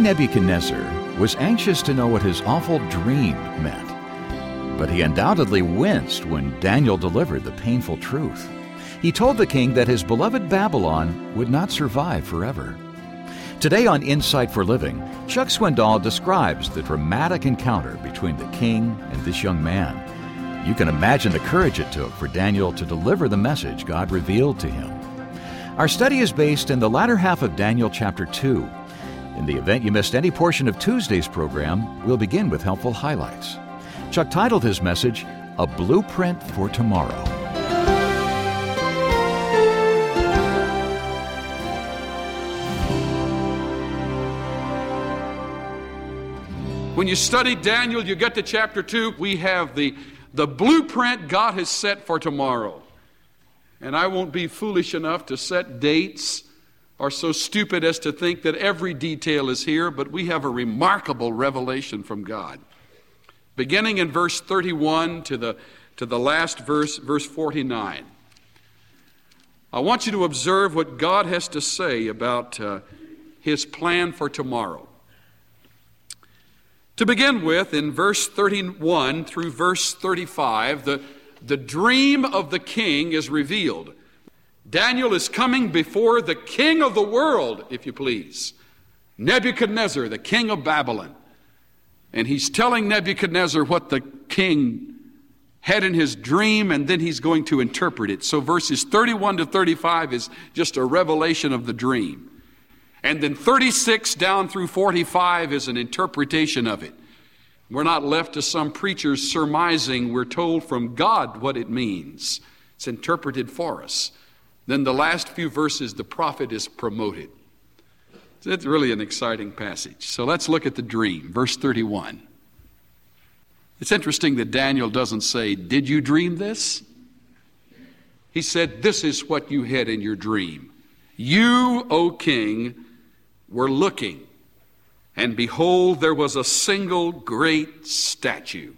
Nebuchadnezzar was anxious to know what his awful dream meant, but he undoubtedly winced when Daniel delivered the painful truth. He told the king that his beloved Babylon would not survive forever. Today on Insight for Living, Chuck Swindoll describes the dramatic encounter between the king and this young man. You can imagine the courage it took for Daniel to deliver the message God revealed to him. Our study is based in the latter half of Daniel chapter 2. In the event you missed any portion of Tuesday's program, we'll begin with helpful highlights. Chuck titled his message, A Blueprint for Tomorrow. When you study Daniel, you get to chapter 2, we have the blueprint God has set for tomorrow. And I won't be foolish enough to set dates or so stupid as to think that every detail is here, but we have a remarkable revelation from God. Beginning in verse 31 to the last verse, verse 49. I want you to observe what God has to say about His plan for tomorrow. To begin with, in verse 31 through verse 35, the dream of the king is revealed. Daniel is coming before the king of the world, if you please, Nebuchadnezzar, the king of Babylon. And he's telling Nebuchadnezzar what the king had in his dream, and then he's going to interpret it. So verses 31 to 35 is just a revelation of the dream. And then 36 down through 45 is an interpretation of it. We're not left to some preachers surmising. We're told from God what it means. It's interpreted for us. Then the last few verses, the prophet is promoted. It's really an exciting passage. So let's look at the dream, verse 31. It's interesting that Daniel doesn't say, "Did you dream this?" He said, "This is what you had in your dream. You, O king, were looking, and behold, there was a single great statue.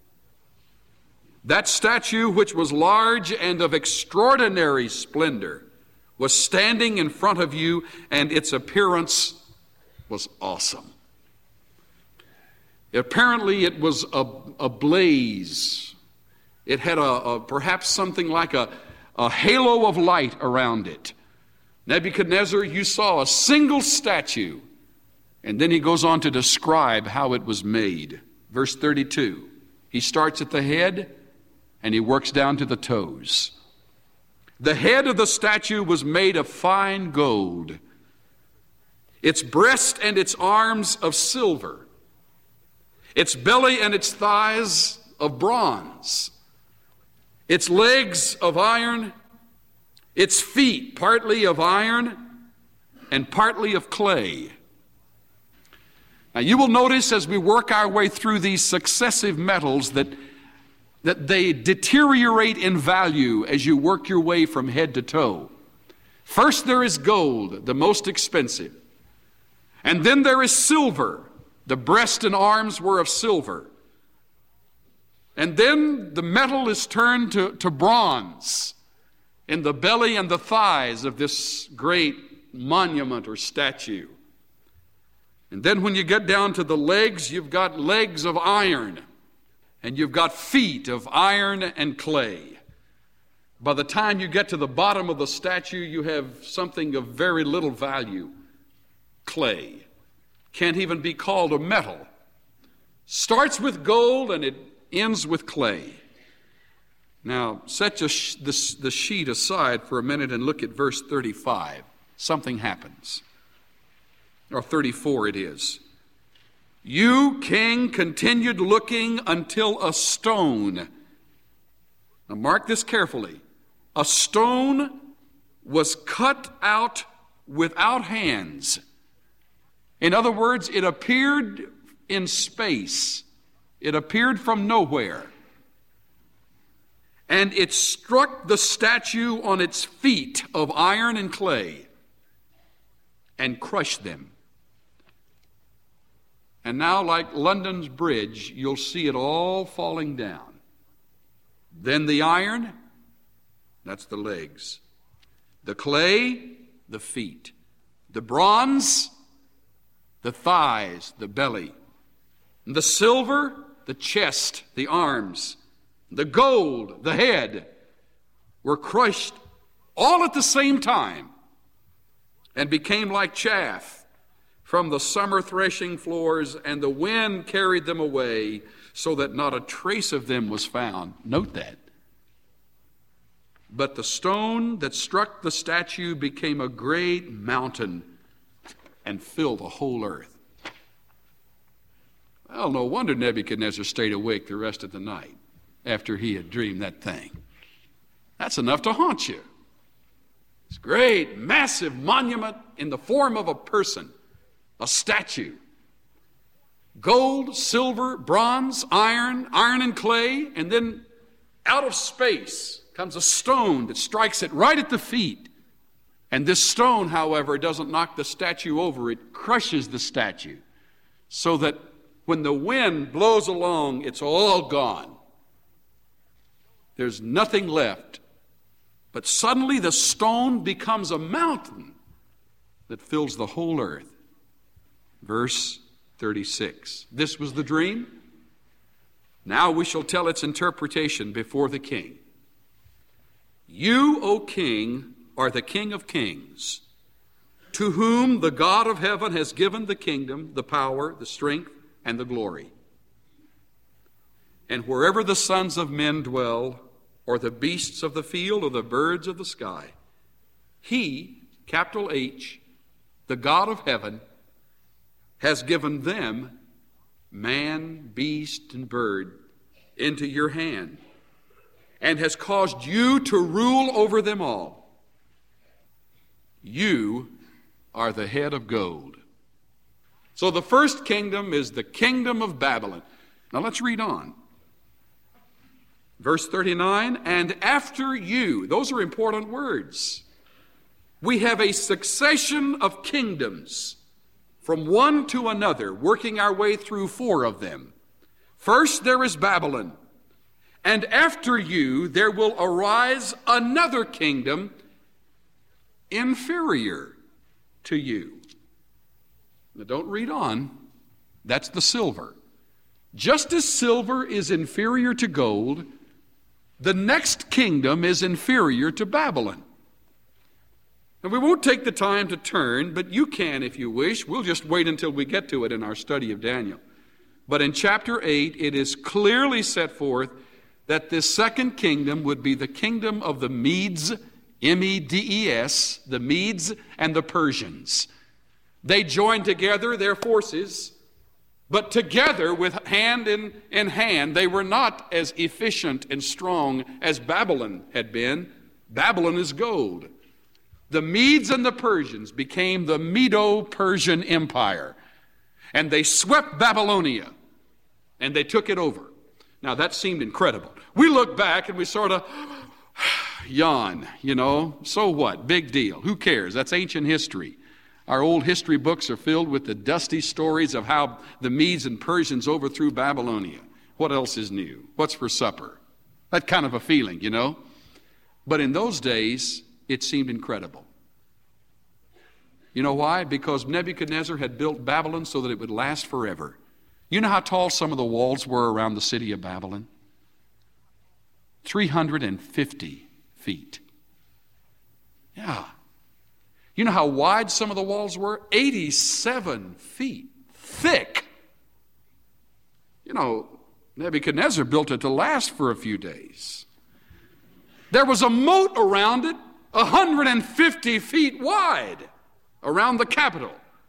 That statue, which was large and of extraordinary splendor, was standing in front of you, and its appearance was awesome." Apparently, it was a blaze. It had perhaps something like a halo of light around it. Nebuchadnezzar, you saw a single statue. And then he goes on to describe how it was made. Verse 32, he starts at the head and he works down to the toes. The head of the statue was made of fine gold, its breast and its arms of silver, its belly and its thighs of bronze, its legs of iron, its feet partly of iron and partly of clay. Now you will notice as we work our way through these successive metals that they deteriorate in value as you work your way from head to toe. First there is gold, the most expensive. And then there is silver. The breast and arms were of silver. And then the metal is turned to bronze in the belly and the thighs of this great monument or statue. And then when you get down to the legs, you've got legs of iron, and you've got feet of iron and clay. By the time you get to the bottom of the statue, you have something of very little value, clay. Can't even be called a metal. Starts with gold and it ends with clay. Now, set the sheet aside for a minute and look at verse 35. Something happens. Or 34 it is. You, king, continued looking until a stone. Now mark this carefully. A stone was cut out without hands. In other words, it appeared in space. It appeared from nowhere. And it struck the statue on its feet of iron and clay and crushed them. And now, like London's bridge, you'll see it all falling down. Then the iron, that's the legs. The clay, the feet. The bronze, the thighs, the belly. And the silver, the chest, the arms. The gold, the head, were crushed all at the same time and became like chaff from the summer threshing floors, and the wind carried them away so that not a trace of them was found. Note that. But the stone that struck the statue became a great mountain and filled the whole earth. Well, no wonder Nebuchadnezzar stayed awake the rest of the night after he had dreamed that thing. That's enough to haunt you. This great, massive monument in the form of a person, a statue. Gold, silver, bronze, iron and clay, and then out of space comes a stone that strikes it right at the feet. And this stone, however, doesn't knock the statue over, it crushes the statue, so that when the wind blows along, it's all gone. There's nothing left. But suddenly the stone becomes a mountain that fills the whole earth. Verse 36. This was the dream. Now we shall tell its interpretation before the king. You, O king, are the King of kings, to whom the God of heaven has given the kingdom, the power, the strength, and the glory. And wherever the sons of men dwell, or the beasts of the field, or the birds of the sky, he, capital H, the God of heaven, has given them, man, beast, and bird, into your hand, and has caused you to rule over them all. You are the head of gold. So the first kingdom is the kingdom of Babylon. Now let's read on. Verse 39, and after you, those are important words. We have a succession of kingdoms from one to another, working our way through four of them. First there is Babylon, and after you there will arise another kingdom inferior to you. Now don't read on. That's the silver. Just as silver is inferior to gold, the next kingdom is inferior to Babylon. And we won't take the time to turn, but you can if you wish. We'll just wait until we get to it in our study of Daniel. But in chapter 8, it is clearly set forth that this second kingdom would be the kingdom of the Medes, M-E-D-E-S, the Medes and the Persians. They joined together their forces, but together with hand in hand, they were not as efficient and strong as Babylon had been. Babylon is gold. The Medes and the Persians became the Medo-Persian Empire, and they swept Babylonia, and they took it over. Now, that seemed incredible. We look back and we sort of yawn, so what? Big deal. Who cares? That's ancient history. Our old history books are filled with the dusty stories of how the Medes and Persians overthrew Babylonia. What else is new? What's for supper? That kind of a feeling, But in those days, it seemed incredible. You know why? Because Nebuchadnezzar had built Babylon so that it would last forever. You know how tall some of the walls were around the city of Babylon? 350 feet. Yeah. You know how wide some of the walls were? 87 feet thick. Nebuchadnezzar built it to last for a few days. There was a moat around it 150 feet wide around the capital.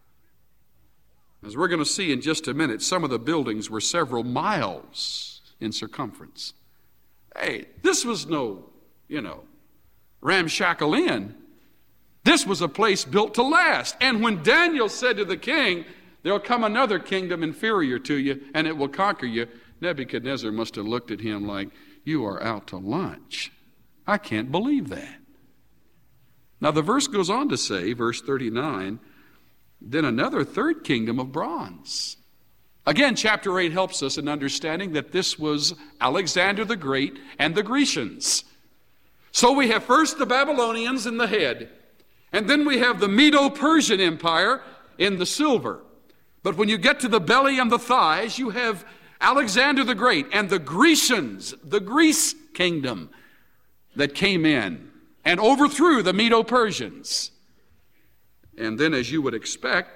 As we're going to see in just a minute, some of the buildings were several miles in circumference. Hey, this was no, ramshackle inn. This was a place built to last. And when Daniel said to the king, there'll come another kingdom inferior to you, and it will conquer you, Nebuchadnezzar must have looked at him like, you are out to lunch. I can't believe that. Now the verse goes on to say, verse 39, then another third kingdom of bronze. Again, chapter 8 helps us in understanding that this was Alexander the Great and the Grecians. So we have first the Babylonians in the head, and then we have the Medo-Persian Empire in the silver. But when you get to the belly and the thighs, you have Alexander the Great and the Grecians, the Greece kingdom that came in and overthrew the Medo-Persians. And then, as you would expect,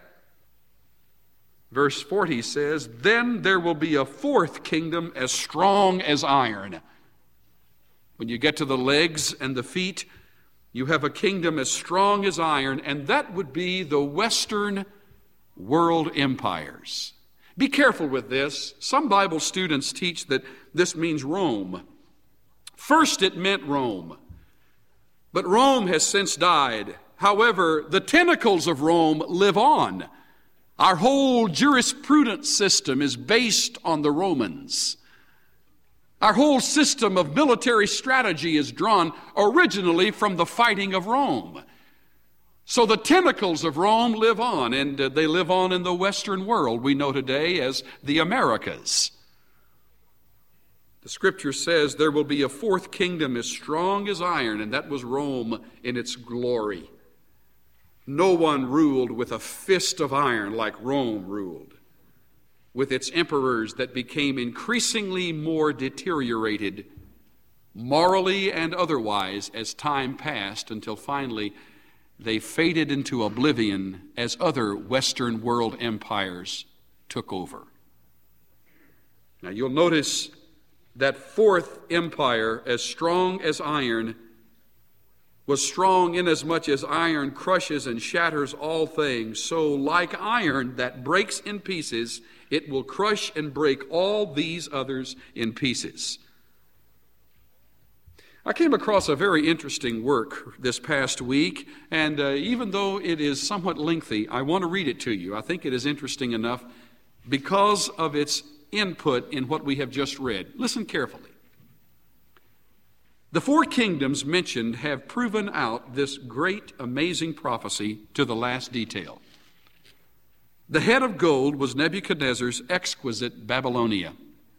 verse 40 says, then there will be a fourth kingdom as strong as iron. When you get to the legs and the feet, you have a kingdom as strong as iron, and that would be the Western world empires. Be careful with this. Some Bible students teach that this means Rome. First, it meant Rome, but Rome has since died. However, the tentacles of Rome live on. Our whole jurisprudence system is based on the Romans. Our whole system of military strategy is drawn originally from the fighting of Rome. So the tentacles of Rome live on, and they live on in the Western world we know today as the Americas. The Scripture says there will be a fourth kingdom as strong as iron, and that was Rome in its glory. No one ruled with a fist of iron like Rome ruled, with its emperors that became increasingly more deteriorated, morally and otherwise, as time passed, until finally they faded into oblivion as other Western world empires took over. Now you'll notice that fourth empire, as strong as iron, was strong inasmuch as iron crushes and shatters all things. So like iron that breaks in pieces, it will crush and break all these others in pieces. I came across a very interesting work this past week, and even though it is somewhat lengthy, I want to read it to you. I think it is interesting enough because of its input in what we have just read. Listen carefully. The four kingdoms mentioned have proven out this great, amazing prophecy to the last detail. The head of gold was Nebuchadnezzar's exquisite Babylonia.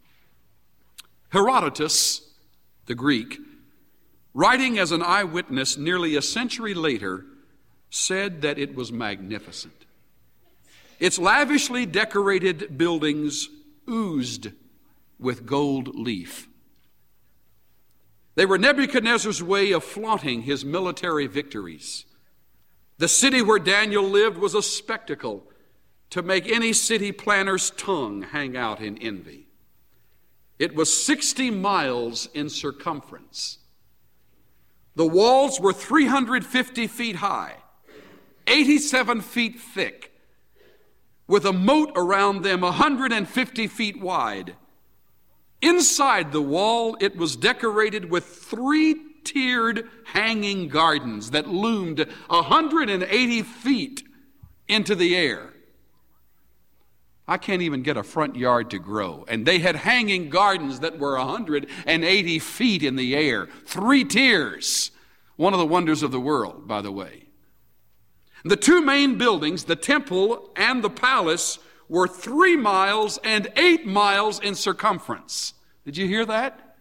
Herodotus, the Greek, writing as an eyewitness nearly a century later, said that it was magnificent. Its lavishly decorated buildings oozed with gold leaf. They were Nebuchadnezzar's way of flaunting his military victories. The city where Daniel lived was a spectacle to make any city planner's tongue hang out in envy. It was 60 miles in circumference. The walls were 350 feet high, 87 feet thick, with a moat around them 150 feet wide. Inside the wall, it was decorated with 3-tiered hanging gardens that loomed 180 feet into the air. I can't even get a front yard to grow. And they had hanging gardens that were 180 feet in the air. 3 tiers. One of the wonders of the world, by the way. The two main buildings, the temple and the palace, were 3 miles and 8 miles in circumference. Did you hear that?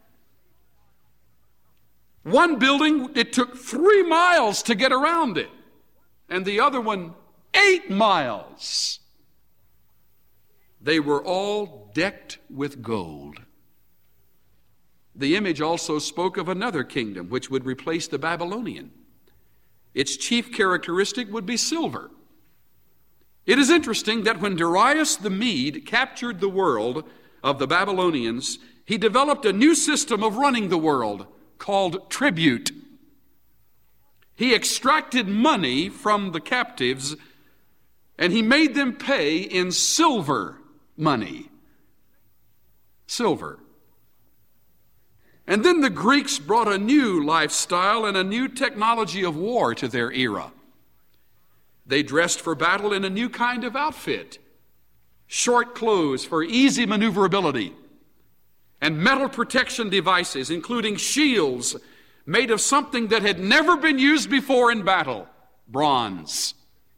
One building, it took 3 miles to get around it, and the other one, 8 miles. They were all decked with gold. The image also spoke of another kingdom which would replace the Babylonian. Its chief characteristic would be silver. It is interesting that when Darius the Mede captured the world of the Babylonians, he developed a new system of running the world called tribute. He extracted money from the captives and he made them pay in silver money. Silver. And then the Greeks brought a new lifestyle and a new technology of war to their era. They dressed for battle in a new kind of outfit. Short clothes for easy maneuverability. And metal protection devices, including shields made of something that had never been used before in battle, bronze.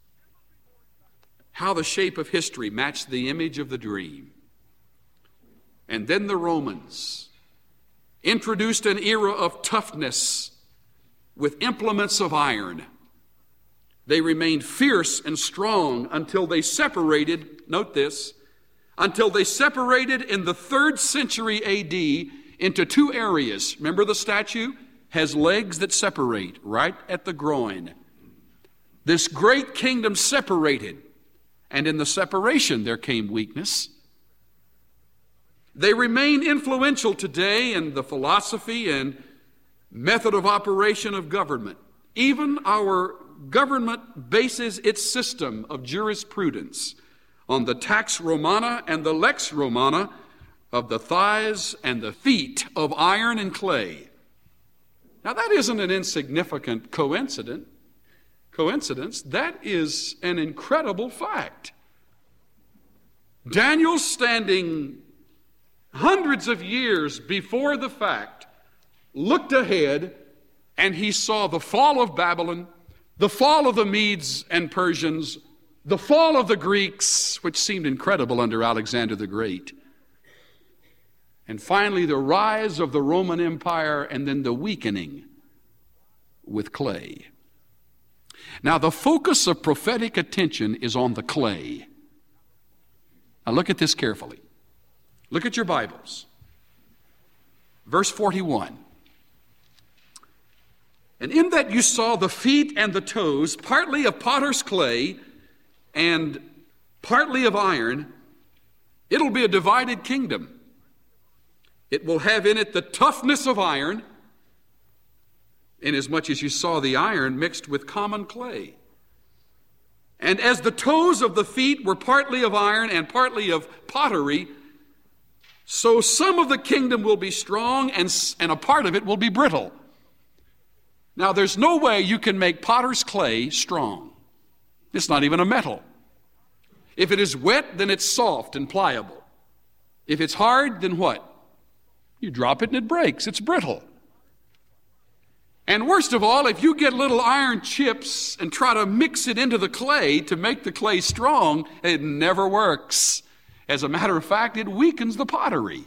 How the shape of history matched the image of the dream. And then the Romans introduced an era of toughness with implements of iron. They remained fierce and strong until they separated, note this, until they separated in the 3rd century A.D. into 2 areas. Remember, the statue has legs that separate right at the groin. This great kingdom separated, and in the separation there came weakness. They remain influential today in the philosophy and method of operation of government. Even our government bases its system of jurisprudence on the Pax Romana and the Lex Romana of the thighs and the feet of iron and clay. Now, that isn't an insignificant coincidence. That is an incredible fact. Daniel, standing hundreds of years before the fact, looked ahead and he saw the fall of Babylon, the fall of the Medes and Persians, the fall of the Greeks, which seemed incredible under Alexander the Great, and finally the rise of the Roman Empire, and then the weakening with clay. Now, the focus of prophetic attention is on the clay. Now, look at this carefully. Look at your Bibles. Verse 41. And in that you saw the feet and the toes, partly of potter's clay and partly of iron. It'll be a divided kingdom. It will have in it the toughness of iron, inasmuch as you saw the iron mixed with common clay. And as the toes of the feet were partly of iron and partly of pottery, so some of the kingdom will be strong and a part of it will be brittle. Now, there's no way you can make potter's clay strong. It's not even a metal. If it is wet, then it's soft and pliable. If it's hard, then what? You drop it and it breaks. It's brittle. And worst of all, if you get little iron chips and try to mix it into the clay to make the clay strong, it never works. As a matter of fact, it weakens the pottery.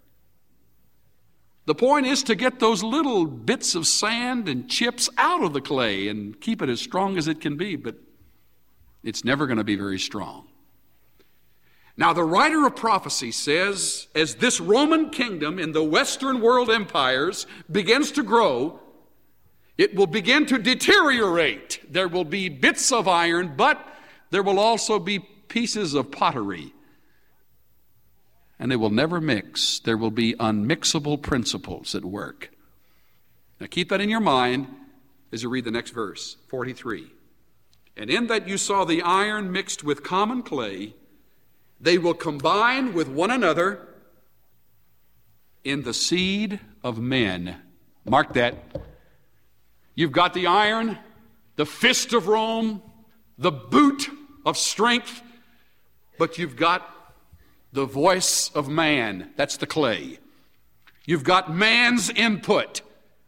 The point is to get those little bits of sand and chips out of the clay and keep it as strong as it can be, but it's never going to be very strong. Now, the writer of prophecy says, as this Roman kingdom in the Western world empires begins to grow, it will begin to deteriorate. There will be bits of iron, but there will also be pieces of pottery. And they will never mix. There will be unmixable principles at work. Now keep that in your mind as you read the next verse, 43. And in that you saw the iron mixed with common clay, they will combine with one another in the seed of men. Mark that. You've got the iron, the fist of Rome, the boot of strength, but you've got the voice of man. That's the clay. You've got man's input,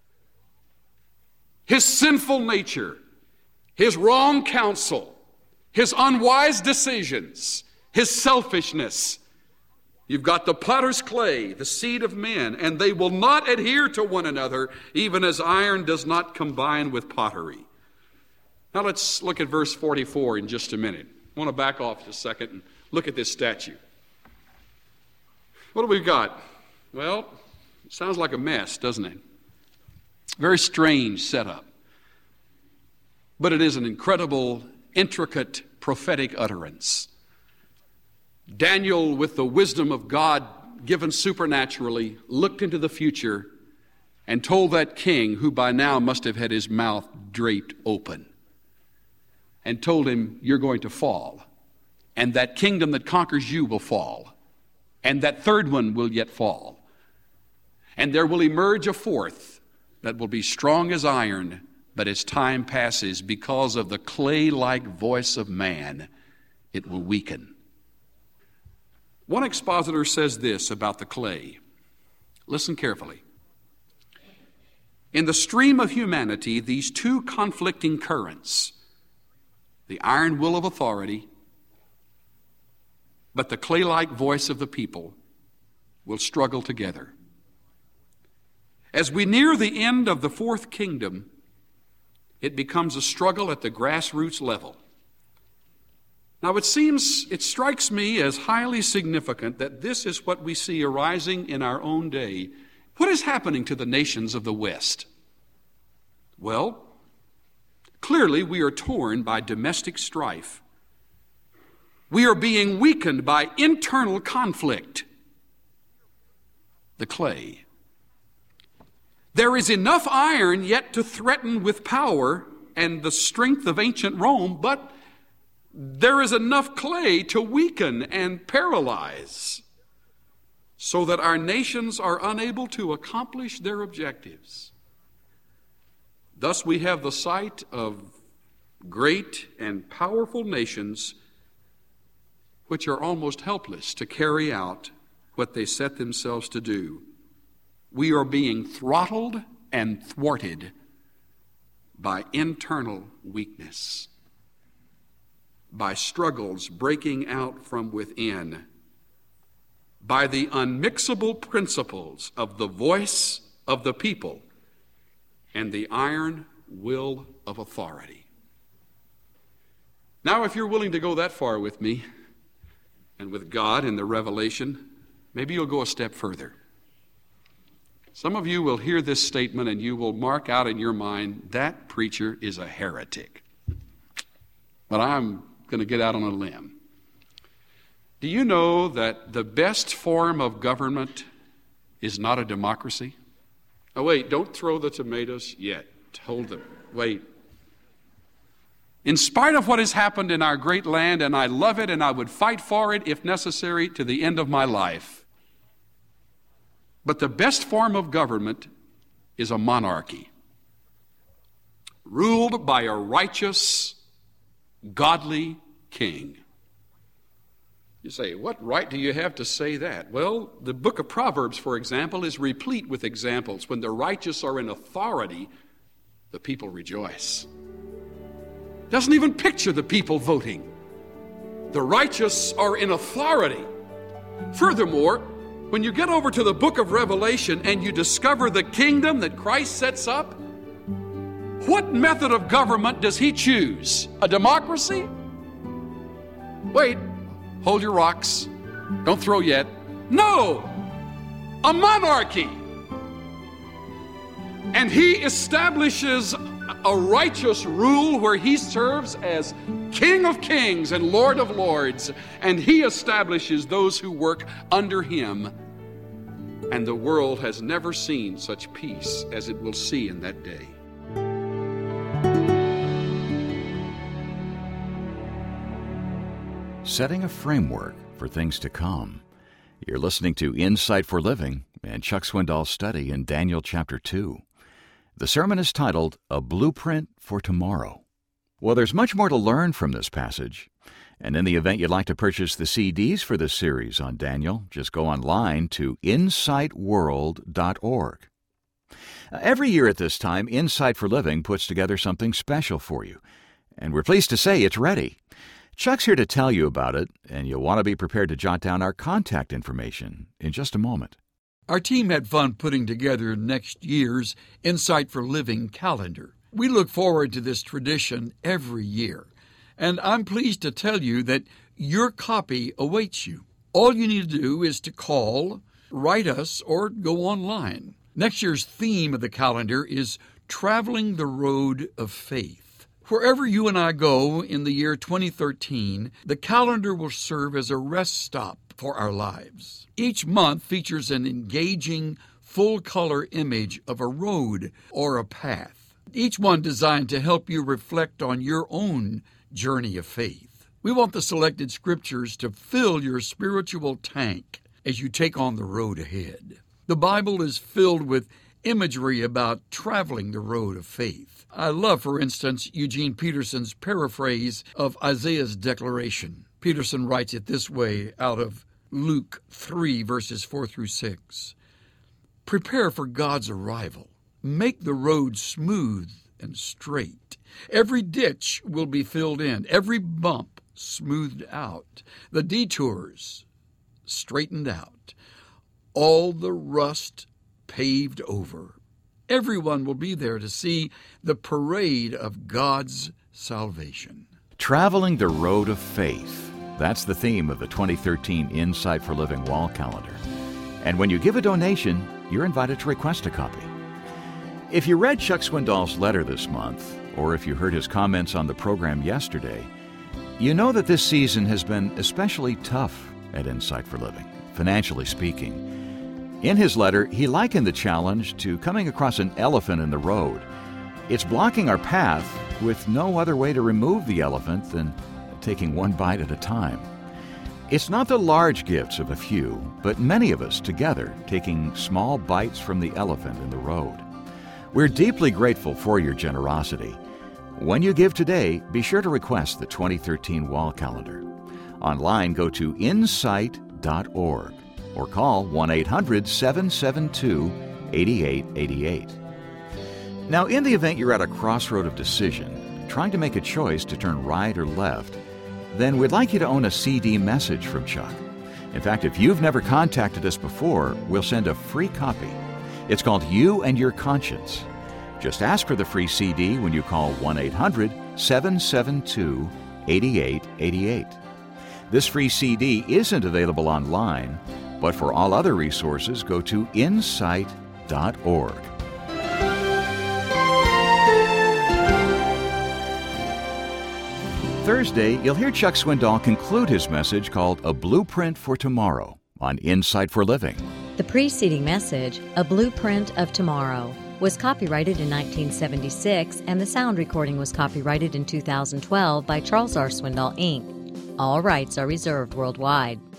his sinful nature, his wrong counsel, his unwise decisions, his selfishness. You've got the potter's clay, the seed of men, and they will not adhere to one another, even as iron does not combine with pottery. Now let's look at verse 44 in just a minute. I want to back off just a second and look at this statue. What do we got? Well, it sounds like a mess, doesn't it? Very strange setup. But it is an incredible, intricate, prophetic utterance. Daniel, with the wisdom of God given supernaturally, looked into the future and told that king, who by now must have had his mouth draped open, and told him, you're going to fall, and that kingdom that conquers you will fall, and that third one will yet fall, and there will emerge a fourth that will be strong as iron, but as time passes, because of the clay-like voice of man, it will weaken. One expositor says this about the clay. Listen carefully. In the stream of humanity, these two conflicting currents, the iron will of authority, but the clay-like voice of the people, will struggle together. As we near the end of the fourth kingdom, It becomes a struggle at the grassroots level. Now, it strikes me as highly significant that this is what we see arising in our own day. What is happening to the nations of the West? Well, clearly we are torn by domestic strife. We are being weakened by internal conflict. The clay. There is enough iron yet to threaten with power and the strength of ancient Rome, but there is enough clay to weaken and paralyze so that our nations are unable to accomplish their objectives. Thus we have the sight of great and powerful nations which are almost helpless to carry out what they set themselves to do. We are being throttled and thwarted by internal weakness, by struggles breaking out from within, by the unmixable principles of the voice of the people and the iron will of authority. Now, if you're willing to go that far with me and with God in the revelation, maybe you'll go a step further. Some of you will hear this statement and you will mark out in your mind, that preacher is a heretic. But I'm going to get out on a limb. Do you know that the best form of government is not a democracy? Oh, wait, don't throw the tomatoes yet. Hold them. Wait. In spite of what has happened in our great land, and I love it and I would fight for it if necessary to the end of my life, but the best form of government is a monarchy, ruled by a righteous, godly king. You say, what right do you have to say that? Well, the book of Proverbs, for example, is replete with examples. When the righteous are in authority, the people rejoice. Doesn't even picture the people voting. The righteous are in authority. Furthermore, when you get over to the book of Revelation and you discover the kingdom that Christ sets up, what method of government does he choose? A democracy? Wait, hold your rocks. Don't throw yet. No, a monarchy. And he establishes a righteous rule where he serves as King of Kings and Lord of Lords, and he establishes those who work under him. And the world has never seen such peace as it will see in that day. Setting a framework for things to come. You're listening to Insight for Living and Chuck Swindoll's study in Daniel chapter 2. The sermon is titled, A Blueprint for Tomorrow. Well, there's much more to learn from this passage. And in the event you'd like to purchase the CDs for this series on Daniel, just go online to insightworld.org. Every year at this time, Insight for Living puts together something special for you. And we're pleased to say it's ready. Chuck's here to tell you about it, and you'll want to be prepared to jot down our contact information in just a moment. Our team had fun putting together next year's Insight for Living calendar. We look forward to this tradition every year, and I'm pleased to tell you that your copy awaits you. All you need to do is to call, write us, or go online. Next year's theme of the calendar is Traveling the Road of Faith. Wherever you and I go in the year 2013, the calendar will serve as a rest stop for our lives. Each month features an engaging, full-color image of a road or a path, each one designed to help you reflect on your own journey of faith. We want the selected scriptures to fill your spiritual tank as you take on the road ahead. The Bible is filled with imagery about traveling the road of faith. I love, for instance, Eugene Peterson's paraphrase of Isaiah's declaration. Peterson writes it this way out of Luke 3, verses 4 through 6. Prepare for God's arrival. Make the road smooth and straight. Every ditch will be filled in, every bump smoothed out, the detours straightened out, all the rust paved over, everyone will be there to see the parade of God's salvation. Traveling the Road of Faith. That's the theme of the 2013 Insight for Living Wall Calendar. And when you give a donation, you're invited to request a copy. If you read Chuck Swindoll's letter this month, or if you heard his comments on the program yesterday, you know that this season has been especially tough at Insight for Living, financially speaking. In his letter, he likened the challenge to coming across an elephant in the road. It's blocking our path with no other way to remove the elephant than taking one bite at a time. It's not the large gifts of a few, but many of us together taking small bites from the elephant in the road. We're deeply grateful for your generosity. When you give today, be sure to request the 2013 Wall Calendar. Online, go to insight.org or call 1-800-772-8888. Now, in the event you're at a crossroad of decision, trying to make a choice to turn right or left, then we'd like you to own a CD message from Chuck. In fact, if you've never contacted us before, we'll send a free copy. It's called You and Your Conscience. Just ask for the free CD when you call 1-800-772-8888. This free CD isn't available online, but for all other resources, go to insight.org. Thursday, you'll hear Chuck Swindoll conclude his message called A Blueprint for Tomorrow on Insight for Living. The preceding message, A Blueprint of Tomorrow, was copyrighted in 1976, and the sound recording was copyrighted in 2012 by Charles R. Swindoll, Inc. All rights are reserved worldwide.